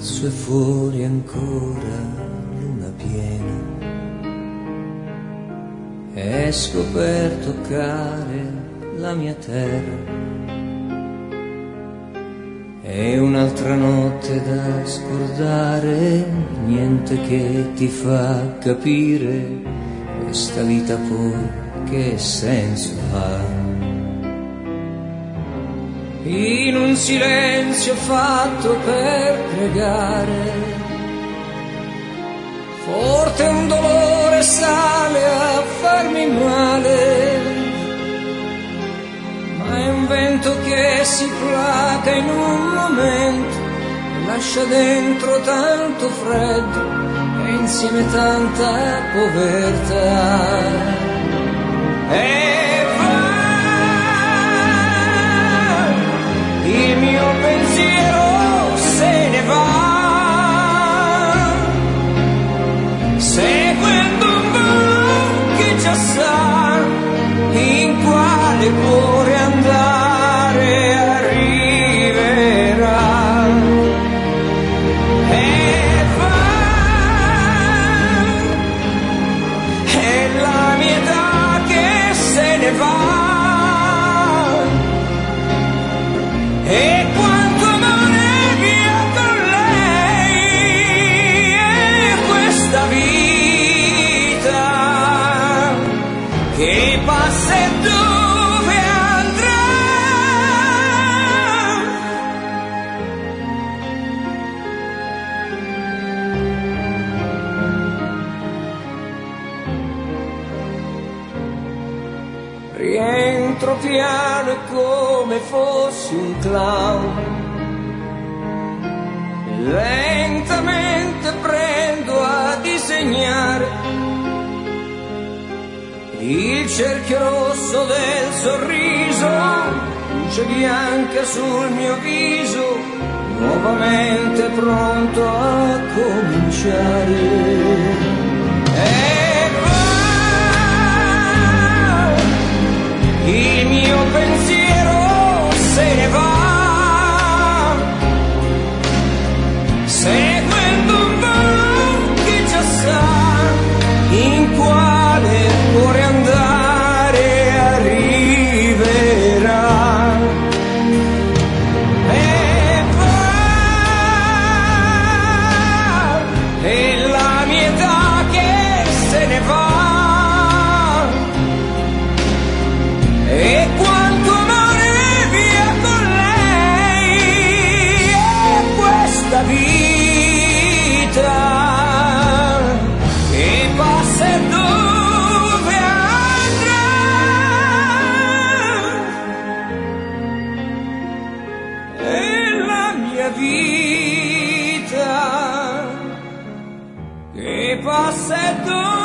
su e fuori ancora luna piena. Esco per toccare la mia terra. È un'altra notte da scordare, niente che ti fa capire questa vita poi che senso ha. In un silenzio fatto per pregare, forte un dolore sale a farmi male, ma è un vento che si placa in un momento, lascia dentro tanto freddo e insieme tanta povertà. E va, il mio pensiero se ne va, seguendo un volo che già sa in quale cuore andare arriverà. E va, è la mia età che se ne va, e quanto amore via con lei, e questa vita che passa e dove andrà. Rientro piano e come fossi un clown, lentamente prendo a disegnare il cerchio rosso del sorriso, luce bianca sul mio viso, nuovamente pronto a cominciare. E va, il mio pensiero se ne va, seguendo un volo che già sa in quale cuore andare arriverà. E va, è la mia età che se ne va, e quanto amore via con lei, e questa vita che passa e dove andrà. E la mia vita che passa e dove